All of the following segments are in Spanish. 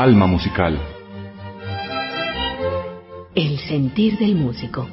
Alma Musical. El sentir del músico.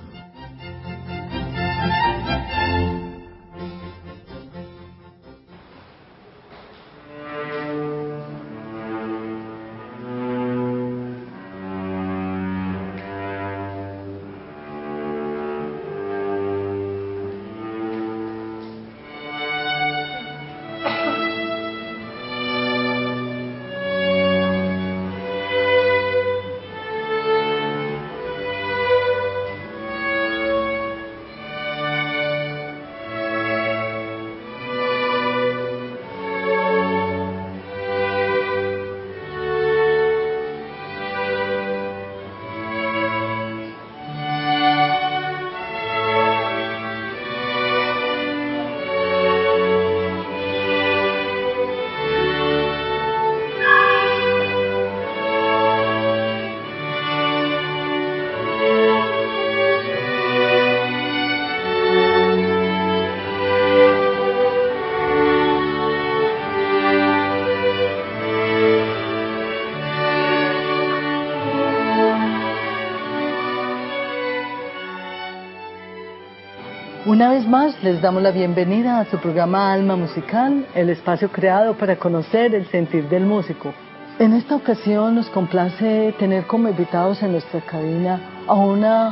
Una vez más les damos la bienvenida a su programa Alma Musical, el espacio creado para conocer el sentir del músico. En esta ocasión nos complace tener como invitados en nuestra cabina a una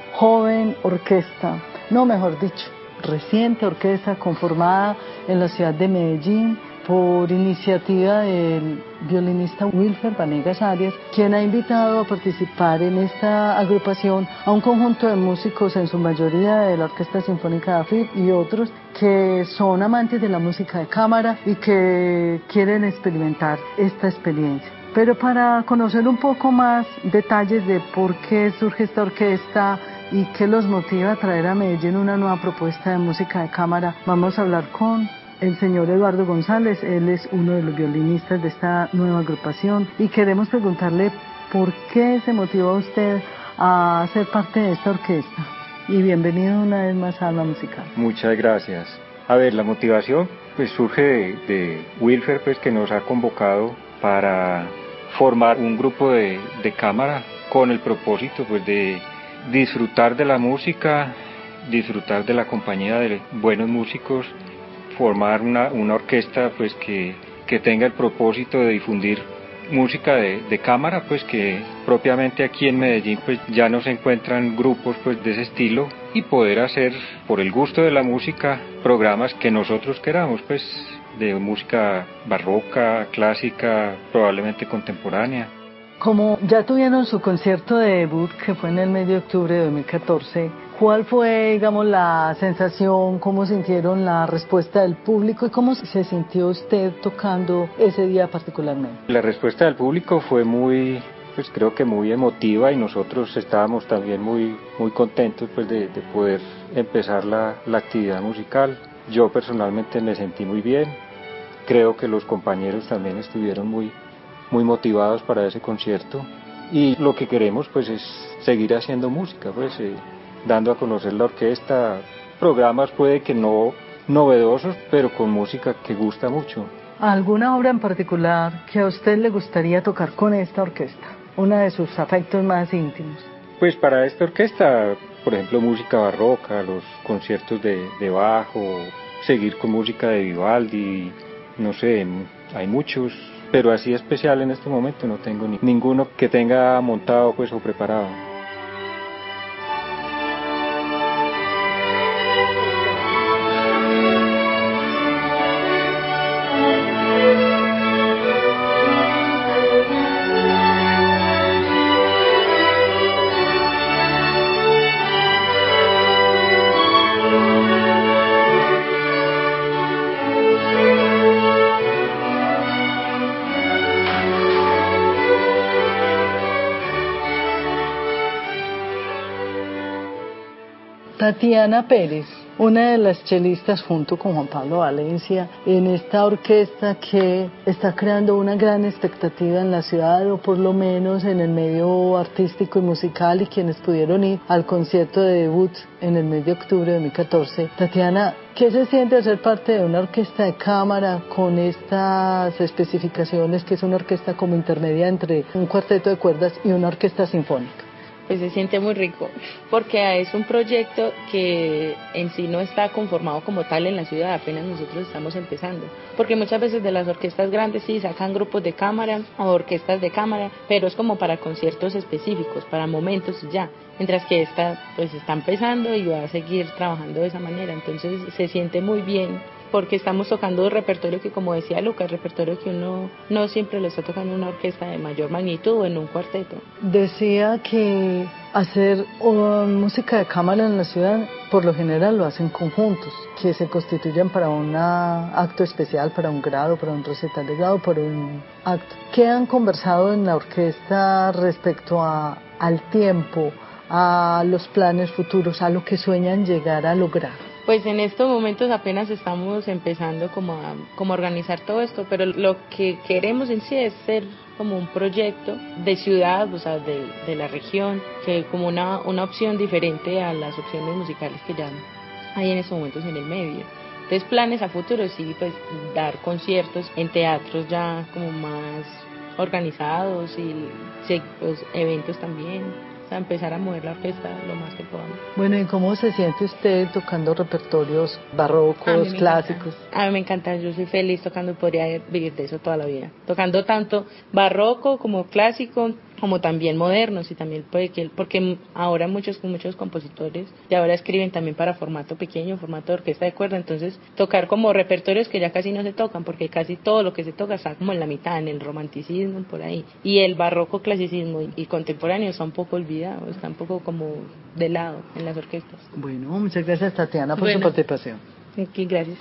joven orquesta, no mejor dicho, reciente orquesta conformada en la ciudad de Medellín por iniciativa del violinista Wilfer Vanegas Arias, quien ha invitado a participar en esta agrupación a un conjunto de músicos, en su mayoría de la Orquesta Sinfónica de AFIP y otros que son amantes de la música de cámara y que quieren experimentar esta experiencia. Pero para conocer un poco más detalles de por qué surge esta orquesta y qué los motiva a traer a Medellín una nueva propuesta de música de cámara, vamos a hablar con el señor Eduardo González. Él es uno de los violinistas de esta nueva agrupación y queremos preguntarle por qué se motivó a usted a ser parte de esta orquesta. Y bienvenido una vez más a Alma Musical. Muchas gracias. A ver, la motivación pues surge de Wilfer, pues, que nos ha convocado para formar un grupo de cámara con el propósito pues de disfrutar de la música, disfrutar de la compañía de buenos músicos, formar una orquesta pues que tenga el propósito de difundir música de cámara, pues que propiamente aquí en Medellín pues ya no se encuentran grupos pues de ese estilo, y poder hacer, por el gusto de la música, programas que nosotros queramos, pues de música barroca, clásica, probablemente contemporánea. Como ya tuvieron su concierto de debut, que fue en el mes de octubre de 2014, ¿cuál fue, digamos, la sensación, cómo sintieron la respuesta del público y cómo se sintió usted tocando ese día particularmente? La respuesta del público fue muy, pues creo que muy emotiva, y nosotros estábamos también muy contentos pues de poder empezar la actividad musical. Yo personalmente me sentí muy bien, creo que los compañeros también estuvieron muy motivados para ese concierto, y lo que queremos pues es seguir haciendo música, pues dando a conocer la orquesta, programas puede que no novedosos, pero con música que gusta mucho. ¿Alguna obra en particular que a usted le gustaría tocar con esta orquesta? Una de sus afectos más íntimos. Pues para esta orquesta, por ejemplo, música barroca, los conciertos de Bach, o seguir con música de Vivaldi, no sé, hay muchos, pero así especial en este momento no tengo ninguno que tenga montado pues o preparado. Tatiana Pérez, una de las chelistas junto con Juan Pablo Valencia en esta orquesta que está creando una gran expectativa en la ciudad, o por lo menos en el medio artístico y musical, y quienes pudieron ir al concierto de debut en el mes de octubre de 2014. Tatiana, ¿qué se siente ser parte de una orquesta de cámara con estas especificaciones, que es una orquesta como intermedia entre un cuarteto de cuerdas y una orquesta sinfónica? Pues se siente muy rico, porque es un proyecto que en sí no está conformado como tal en la ciudad, apenas nosotros estamos empezando, porque muchas veces de las orquestas grandes sí sacan grupos de cámara o orquestas de cámara, pero es como para conciertos específicos, para momentos y ya, mientras que esta pues está empezando y va a seguir trabajando de esa manera, entonces se siente muy bien, porque estamos tocando repertorio que, como decía Lucas, repertorio que uno no siempre lo está tocando en una orquesta de mayor magnitud o en un cuarteto. Decía que hacer música de cámara en la ciudad por lo general lo hacen conjuntos, que se constituyen para un acto especial, para un grado, para un recital de grado, para un acto. ¿Qué han conversado en la orquesta respecto al tiempo, a los planes futuros, a lo que sueñan llegar a lograr? Pues en estos momentos apenas estamos empezando como a organizar todo esto, pero lo que queremos en sí es ser como un proyecto de ciudad, o sea, de la región, que como una opción diferente a las opciones musicales que ya hay en estos momentos en el medio. Entonces, planes a futuro, sí, pues dar conciertos en teatros ya como más organizados y pues, eventos también. O sea, empezar a mover la orquesta lo más que podamos. Bueno, ¿y cómo se siente usted tocando repertorios barrocos, clásicos? A mí me encanta, yo soy feliz tocando, podría vivir de eso toda la vida. Tocando tanto barroco como clásico, como también modernos, y también porque ahora muchos compositores de ahora escriben también para formato pequeño, formato de orquesta de cuerda, entonces tocar como repertorios que ya casi no se tocan, porque casi todo lo que se toca está como en la mitad, en el romanticismo, por ahí, y el barroco, clasicismo y contemporáneo está un poco olvidado, está un poco como de lado en las orquestas. Bueno, muchas gracias, Tatiana, por su participación. Aquí, gracias.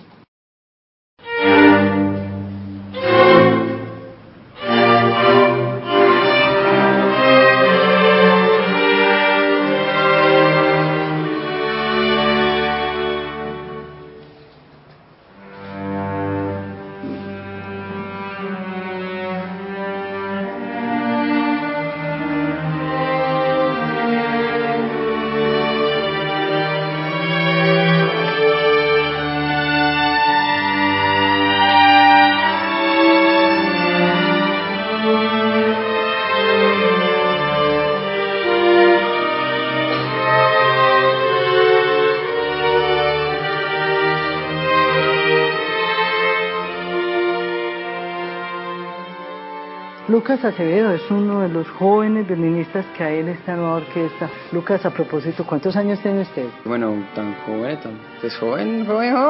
Lucas Acevedo es uno de los jóvenes violinistas que hay en esta nueva orquesta. Lucas, a propósito, ¿cuántos años tiene usted? Bueno, tan joven, pues joven,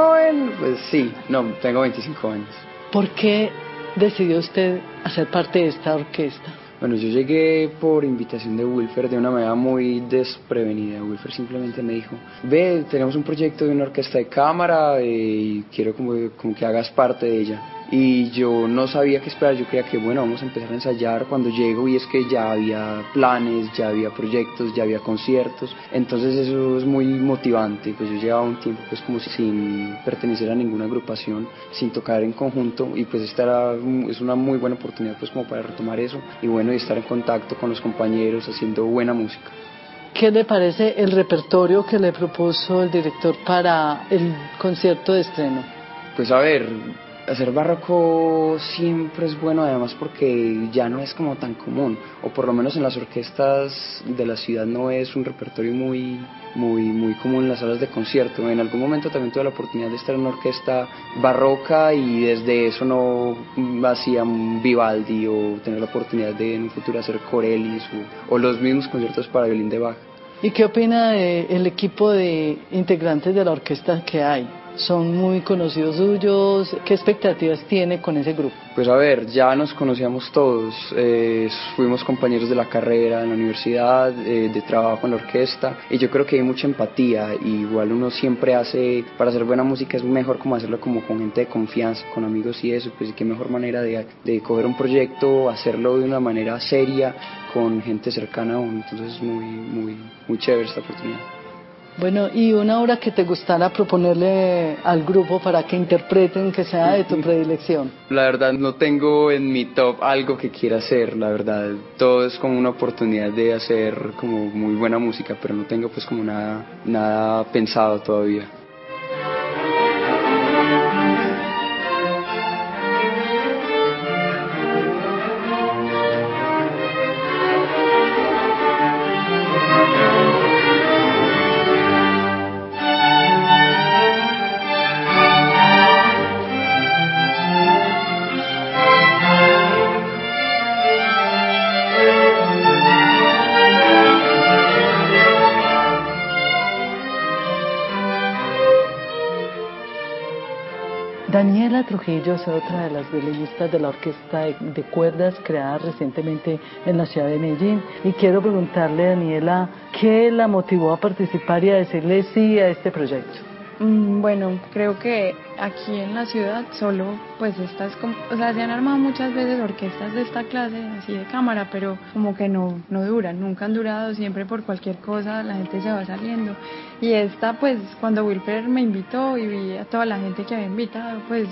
pues sí, no, tengo 25 años. ¿Por qué decidió usted hacer parte de esta orquesta? Bueno, yo llegué por invitación de Wilfer de una manera muy desprevenida. Wilfer simplemente me dijo, ve, tenemos un proyecto de una orquesta de cámara y quiero como que hagas parte de ella. Y yo no sabía qué esperar, yo creía que bueno, vamos a empezar a ensayar cuando llego, y es que ya había planes, ya había proyectos, ya había conciertos, entonces eso es muy motivante. Pues yo llevaba un tiempo pues como sin pertenecer a ninguna agrupación, sin tocar en conjunto, y pues esta es una muy buena oportunidad pues como para retomar eso y bueno, y estar en contacto con los compañeros haciendo buena música. ¿Qué le parece el repertorio que le propuso el director para el concierto de estreno? Pues a ver, hacer barroco siempre es bueno, además porque ya no es como tan común, o por lo menos en las orquestas de la ciudad no es un repertorio muy común en las salas de concierto. En algún momento también tuve la oportunidad de estar en una orquesta barroca y desde eso no hacía un Vivaldi, o tener la oportunidad de en un futuro hacer Corellis o los mismos conciertos para violín de Bach. ¿Y qué opina del equipo de integrantes de la orquesta que hay? ¿Son muy conocidos suyos? ¿Qué expectativas tiene con ese grupo? Pues a ver, ya nos conocíamos todos, fuimos compañeros de la carrera en la universidad, de trabajo en la orquesta, y yo creo que hay mucha empatía, y igual uno siempre hace, para hacer buena música es mejor como hacerlo como con gente de confianza, con amigos y eso, pues qué mejor manera de coger un proyecto, hacerlo de una manera seria, con gente cercana a uno, entonces es muy chévere esta oportunidad. Bueno, y una obra que te gustara proponerle al grupo para que interpreten, que sea de tu predilección. La verdad no tengo en mi top algo que quiera hacer, la verdad. Todo es como una oportunidad de hacer como muy buena música, pero no tengo pues como nada pensado todavía. Daniela Trujillo es otra de las violinistas de la orquesta de cuerdas creada recientemente en la ciudad de Medellín. Y quiero preguntarle, Daniela, ¿qué la motivó a participar y a decirle sí a este proyecto? Bueno, creo que aquí en la ciudad solo, pues o sea, se han armado muchas veces orquestas de esta clase, así de cámara, pero como que no duran, nunca han durado, siempre por cualquier cosa la gente se va saliendo. Y esta, pues, cuando Wilfer me invitó y vi a toda la gente que había invitado, pues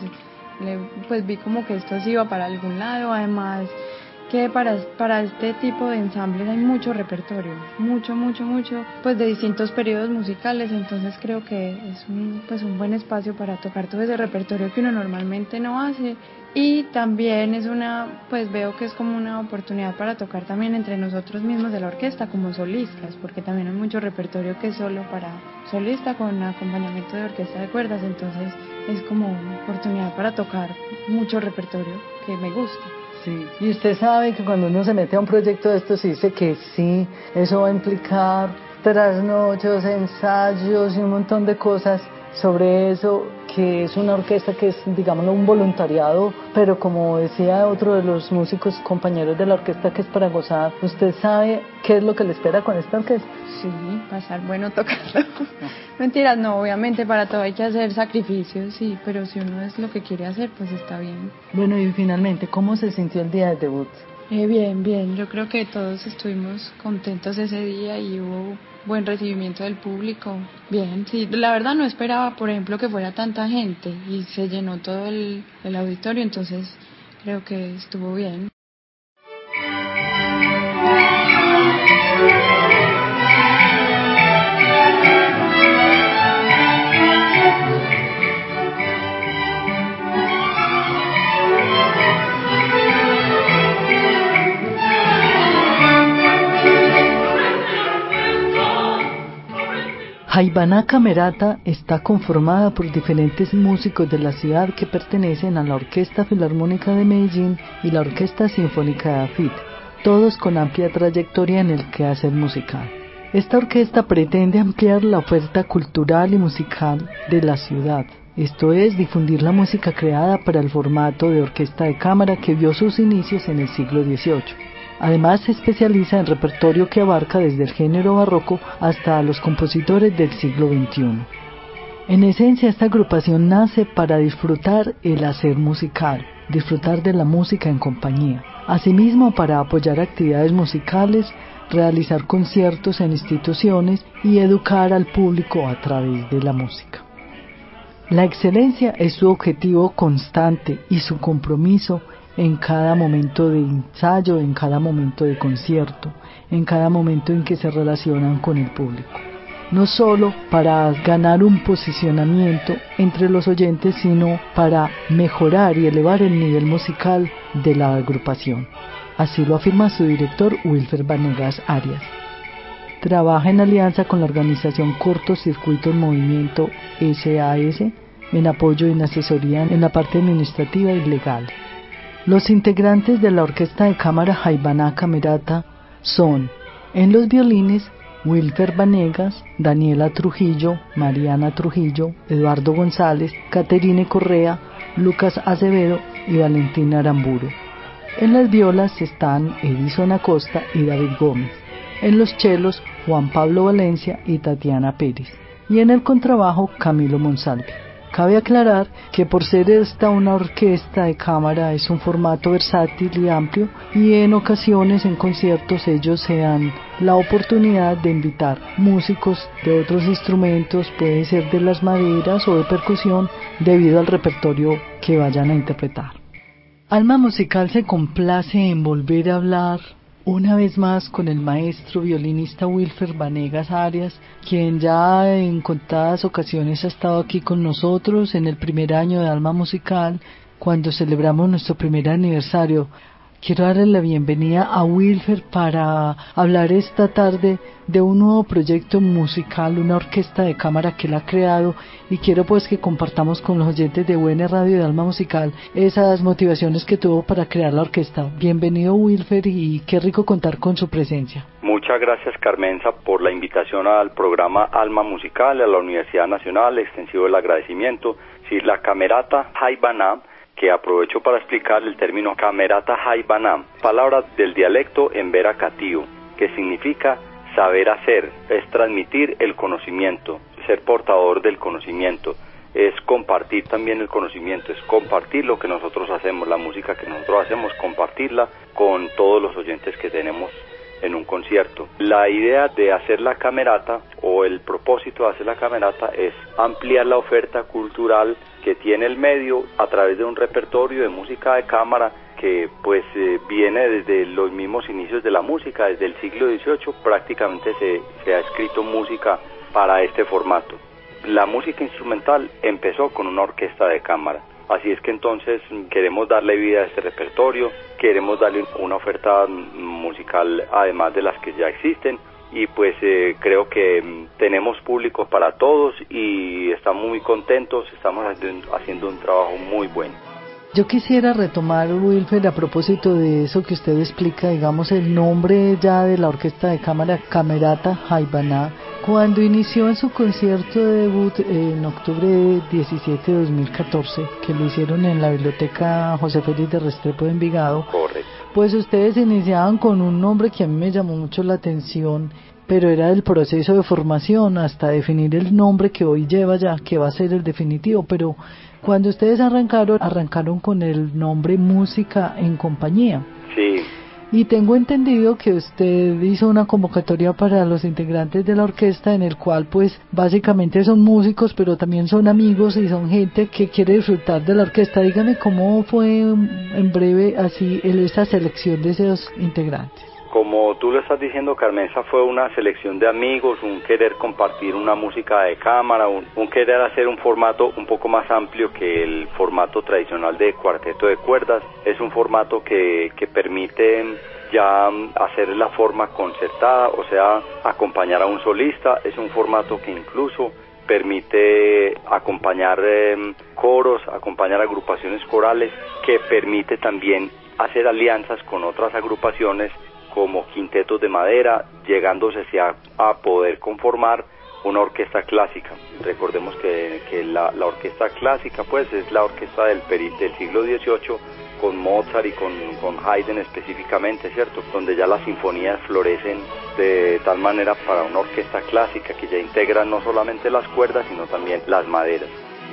vi como que esto sí iba para algún lado, además que para este tipo de ensambles hay mucho repertorio, mucho, pues de distintos periodos musicales, entonces creo que es un buen espacio para tocar todo ese repertorio que uno normalmente no hace, y también pues veo que es como una oportunidad para tocar también entre nosotros mismos de la orquesta como solistas, porque también hay mucho repertorio que es solo para solista con acompañamiento de orquesta de cuerdas, entonces es como una oportunidad para tocar mucho repertorio que me gusta. Sí, y usted sabe que cuando uno se mete a un proyecto de estos y dice que sí, eso va a implicar trasnochos, ensayos y un montón de cosas sobre eso, que es una orquesta que es, digámoslo, un voluntariado, pero como decía otro de los músicos compañeros de la orquesta, que es para gozar. ¿Usted sabe qué es lo que le espera con esta orquesta? Sí, pasar bueno tocando. Mentiras, no, obviamente para todo hay que hacer sacrificios, sí, pero si uno es lo que quiere hacer, pues está bien. Bueno, y finalmente, ¿cómo se sintió el día del debut? Bien, yo creo que todos estuvimos contentos ese día y hubo buen recibimiento del público. Bien, sí, la verdad no esperaba, por ejemplo, que fuera tanta gente y se llenó todo el auditorio, entonces creo que estuvo bien. Jaibaná Camerata está conformada por diferentes músicos de la ciudad que pertenecen a la Orquesta Filarmónica de Medellín y la Orquesta Sinfónica de AFIT, todos con amplia trayectoria en el quehacer musical. Esta orquesta pretende ampliar la oferta cultural y musical de la ciudad, esto es, difundir la música creada para el formato de orquesta de cámara que vio sus inicios en el siglo XVIII. Además, se especializa en repertorio que abarca desde el género barroco hasta los compositores del siglo XXI. En esencia, esta agrupación nace para disfrutar el hacer musical, disfrutar de la música en compañía. Asimismo, para apoyar actividades musicales, realizar conciertos en instituciones y educar al público a través de la música. La excelencia es su objetivo constante y su compromiso en cada momento de ensayo, en cada momento de concierto, en cada momento en que se relacionan con el público. No solo para ganar un posicionamiento entre los oyentes, sino para mejorar y elevar el nivel musical de la agrupación. Así lo afirma su director, Wilfer Vanegas Arias. Trabaja en alianza con la organización Cortocircuito en Movimiento SAS, en apoyo y en asesoría en la parte administrativa y legal. Los integrantes de la Orquesta de Cámara Jaibaná Camerata son, en los violines, Wilfer Vanegas, Daniela Trujillo, Mariana Trujillo, Eduardo González, Caterine Correa, Lucas Acevedo y Valentina Aramburu. En las violas están Edison Acosta y David Gómez. En los chelos, Juan Pablo Valencia y Tatiana Pérez. Y en el contrabajo, Camilo Monsalve. Cabe aclarar que por ser esta una orquesta de cámara es un formato versátil y amplio, y en ocasiones en conciertos ellos se dan la oportunidad de invitar músicos de otros instrumentos, puede ser de las maderas o de percusión, debido al repertorio que vayan a interpretar. Alma Musical se complace en volver a hablar una vez más con el maestro violinista Wilfer Vanegas Arias, quien ya en contadas ocasiones ha estado aquí con nosotros en el primer año de Alma Musical, cuando celebramos nuestro primer aniversario. Quiero darle la bienvenida a Wilfer para hablar esta tarde de un nuevo proyecto musical, una orquesta de cámara que él ha creado, y quiero pues que compartamos con los oyentes de UN Radio y de Alma Musical esas motivaciones que tuvo para crear la orquesta. Bienvenido, Wilfer, y qué rico contar con su presencia. Muchas gracias, Carmenza, por la invitación al programa Alma Musical, a la Universidad Nacional, extensivo el agradecimiento. Sí, la Camerata Haybaná, que aprovecho para explicar el término Camerata Haybaná, palabra del dialecto embera catío, que significa saber hacer, es transmitir el conocimiento, ser portador del conocimiento, es compartir también el conocimiento, es compartir lo que nosotros hacemos, la música que nosotros hacemos, compartirla con todos los oyentes que tenemos en un concierto. La idea de hacer la camerata, o el propósito de hacer la camerata, es ampliar la oferta cultural que tiene el medio a través de un repertorio de música de cámara que pues viene desde los mismos inicios de la música, desde el siglo XVIII prácticamente se ha escrito música para este formato. La música instrumental empezó con una orquesta de cámara. Así es que entonces queremos darle vida a este repertorio, queremos darle una oferta musical además de las que ya existen, y pues creo que tenemos público para todos y estamos muy contentos, estamos haciendo un trabajo muy bueno. Yo quisiera retomar, Wilfer, a propósito de eso que usted explica, digamos, el nombre ya de la orquesta de cámara, Camerata Haybaná. Cuando inició en su concierto de debut en octubre 17 de 2014, que lo hicieron en la Biblioteca José Félix de Restrepo de Envigado, correcto, pues ustedes iniciaban con un nombre que a mí me llamó mucho la atención, pero era el proceso de formación hasta definir el nombre que hoy lleva ya, que va a ser el definitivo. Pero cuando ustedes arrancaron con el nombre Música en Compañía. Sí. Y tengo entendido que usted hizo una convocatoria para los integrantes de la orquesta, en el cual pues básicamente son músicos, pero también son amigos y son gente que quiere disfrutar de la orquesta. Dígame cómo fue en breve así esa selección de esos integrantes. Como tú lo estás diciendo, Carmenza, fue una selección de amigos, un querer compartir una música de cámara, un querer hacer un formato un poco más amplio que el formato tradicional de cuarteto de cuerdas. Es un formato que permite ya hacer la forma concertada, o sea, acompañar a un solista. Es un formato que incluso permite acompañar coros, acompañar agrupaciones corales, que permite también hacer alianzas con otras agrupaciones como quintetos de madera, llegándose a poder conformar una orquesta clásica. Recordemos que la orquesta clásica pues es la orquesta del siglo XVIII, con Mozart y con Haydn específicamente, ¿cierto? Donde ya las sinfonías florecen de tal manera para una orquesta clásica que ya integra no solamente las cuerdas, sino también las maderas.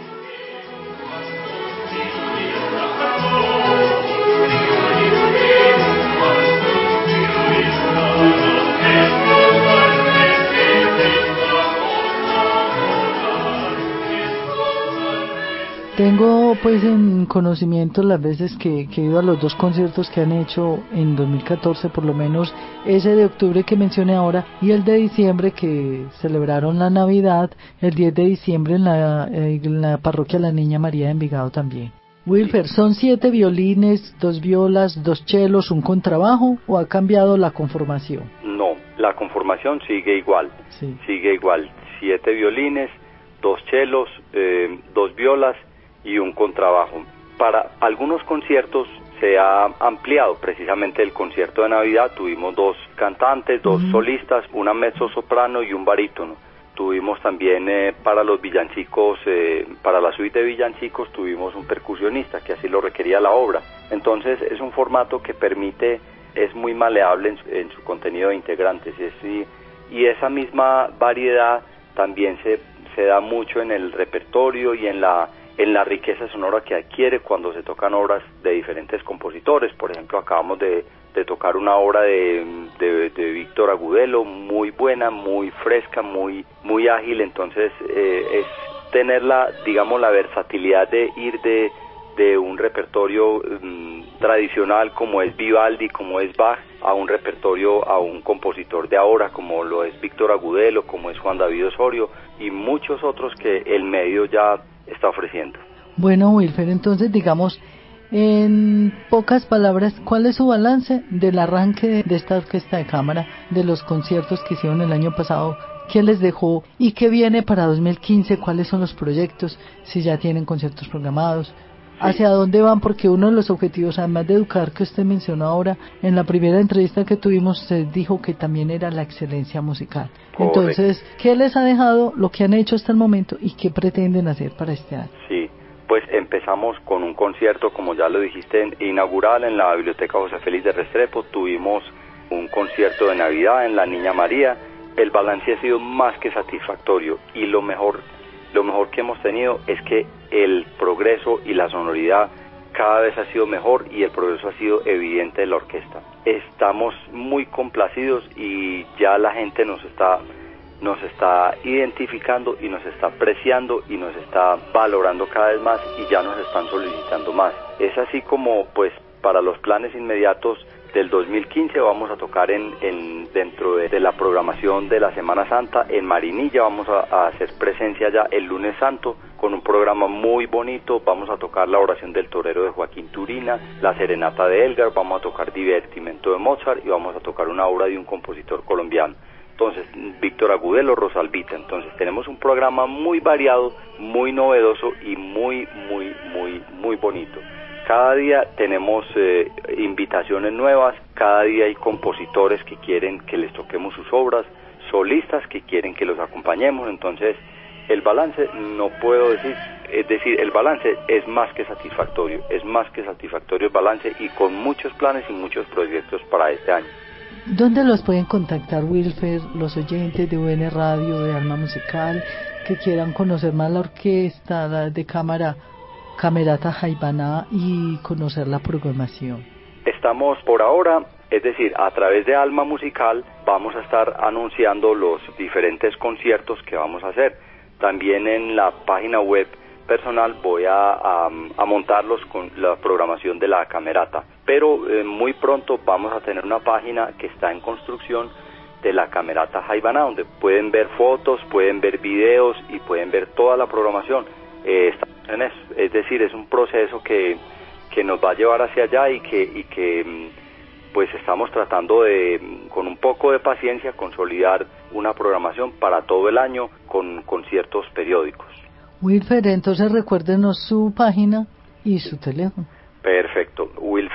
Tengo pues en conocimiento las veces que he ido a los dos conciertos que han hecho en 2014, por lo menos ese de octubre que mencioné ahora y el de diciembre que celebraron la Navidad, el 10 de diciembre en la parroquia La Niña María de Envigado también. Wilfer, ¿son 7 violines, 2 violas, 2 chelos, un contrabajo o ha cambiado la conformación? No, la conformación sigue igual, sí. Sigue igual, 7 violines, 2 chelos, 2 violas y un contrabajo. Para algunos conciertos se ha ampliado, precisamente el concierto de Navidad tuvimos 2 cantantes, 2 solistas, una mezzosoprano y un barítono. Tuvimos también para los villancicos, para la suite de villancicos tuvimos un percusionista, que así lo requería la obra. Entonces es un formato que permite, es muy maleable en su contenido de integrantes, y esa misma variedad también se se da mucho en el repertorio y en la riqueza sonora que adquiere cuando se tocan obras de diferentes compositores. Por ejemplo, acabamos de tocar una obra de Víctor Agudelo, muy buena, muy fresca, muy ágil. Entonces es tener la versatilidad de ir de un repertorio tradicional como es Vivaldi, como es Bach, a un repertorio, a un compositor de ahora como lo es Víctor Agudelo, como es Juan David Osorio y muchos otros que el medio ya está ofreciendo. Bueno, Wilfer, entonces digamos, en pocas palabras, ¿cuál es su balance del arranque de esta orquesta de cámara, de los conciertos que hicieron el año pasado? ¿Qué les dejó y qué viene para 2015? ¿Cuáles son los proyectos? Si ya tienen conciertos programados. ¿Hacia dónde van? Porque uno de los objetivos, además de educar, que usted mencionó ahora, en la primera entrevista que tuvimos, usted dijo que también era la excelencia musical. Correcto. Entonces, ¿qué les ha dejado lo que han hecho hasta el momento y qué pretenden hacer para este año? Sí, pues empezamos con un concierto, como ya lo dijiste, inaugural en la Biblioteca José Félix de Restrepo. Tuvimos un concierto de Navidad en la Niña María. El balance ha sido más que satisfactorio y lo mejor que hemos tenido es que el progreso y la sonoridad cada vez ha sido mejor y el progreso ha sido evidente de la orquesta. Estamos muy complacidos y ya la gente nos está identificando y nos está apreciando y nos está valorando cada vez más y ya nos están solicitando más. Es así como pues para los planes inmediatos del 2015 vamos a tocar dentro de la programación de la Semana Santa en Marinilla. Vamos a hacer presencia ya el lunes santo con un programa muy bonito. Vamos a tocar la oración del torero de Joaquín Turina, la serenata de Elgar, vamos a tocar divertimento de Mozart y vamos a tocar una obra de un compositor colombiano. Entonces, Víctor Agudelo, Rosalvita. Entonces, tenemos un programa muy variado, muy novedoso y muy bonito. Cada día tenemos invitaciones nuevas, cada día hay compositores que quieren que les toquemos sus obras, solistas que quieren que los acompañemos. Entonces, el balance no puedo decir, es decir, el balance es más que satisfactorio el balance y con muchos planes y muchos proyectos para este año. ¿Dónde los pueden contactar, Wilfer, los oyentes de UN Radio, de Alma Musical, que quieran conocer más la orquesta, la de cámara, Camerata Jaibaná, y conocer la programación? Estamos por ahora, es decir, a través de Alma Musical vamos a estar anunciando los diferentes conciertos que vamos a hacer. También en la página web personal voy a montarlos con la programación de la Camerata, pero muy pronto vamos a tener una página que está en construcción de la Camerata Jaibaná, donde pueden ver fotos, pueden ver videos y pueden ver toda la programación. Estamos en eso, es decir, es un proceso que nos va a llevar hacia allá y que pues estamos tratando de, con un poco de paciencia, consolidar una programación para todo el año con conciertos periódicos. Wilfer, entonces recuérdenos su página y su teléfono. Perfecto,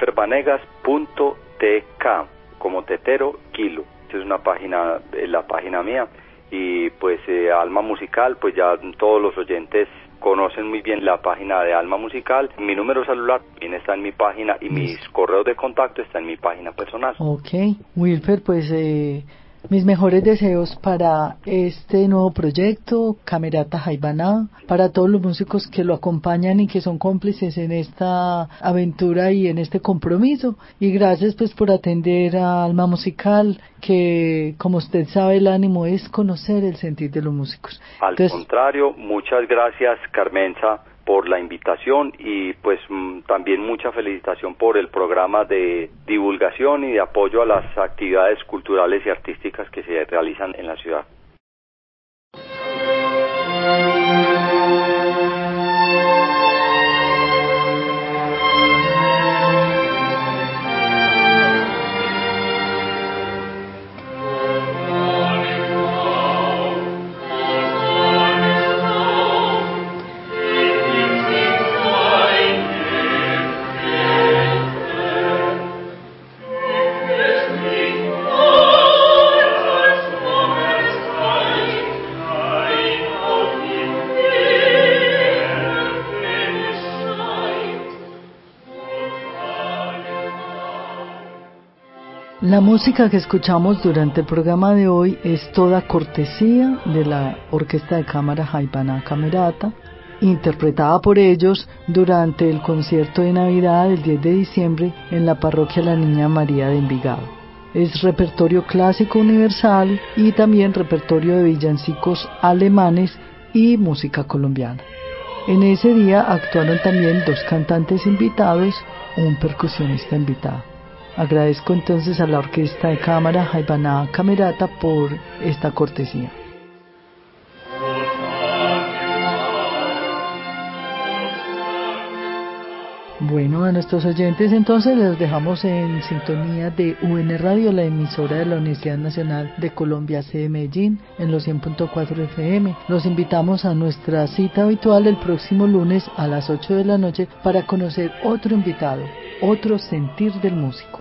wilfervanegas.tk, como tetero kilo. Esta es una página, la página mía, y pues Alma Musical, pues ya todos los oyentes conocen muy bien la página de Alma Musical. Mi número celular también está en mi página y mis correos de contacto están en mi página personal. Ok, Wilfer, pues mis mejores deseos para este nuevo proyecto, Camerata Jaibaná, para todos los músicos que lo acompañan y que son cómplices en esta aventura y en este compromiso. Y gracias pues por atender a Alma Musical, que como usted sabe el ánimo es conocer el sentir de los músicos. Al contrario, muchas gracias, Carmenza, por la invitación y pues también mucha felicitación por el programa de divulgación y de apoyo a las actividades culturales y artísticas que se realizan en la ciudad. La música que escuchamos durante el programa de hoy es toda cortesía de la Orquesta de Cámara Jaibaná Camerata, interpretada por ellos durante el concierto de Navidad del 10 de diciembre en la parroquia La Niña María de Envigado. Es repertorio clásico universal y también repertorio de villancicos alemanes y música colombiana. En ese día actuaron también 2 cantantes invitados, un percusionista invitado. Agradezco entonces a la Orquesta de Cámara Jaibaná Camerata por esta cortesía. Bueno, a nuestros oyentes entonces les dejamos en sintonía de UN Radio, la emisora de la Universidad Nacional de Colombia, sede Medellín, en los 100.4 FM. Los invitamos a nuestra cita habitual el próximo lunes a las 8 de la noche para conocer otro invitado, otro sentir del músico.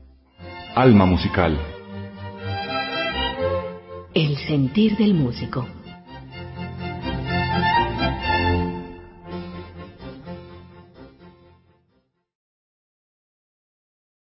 Alma Musical. El sentir del músico.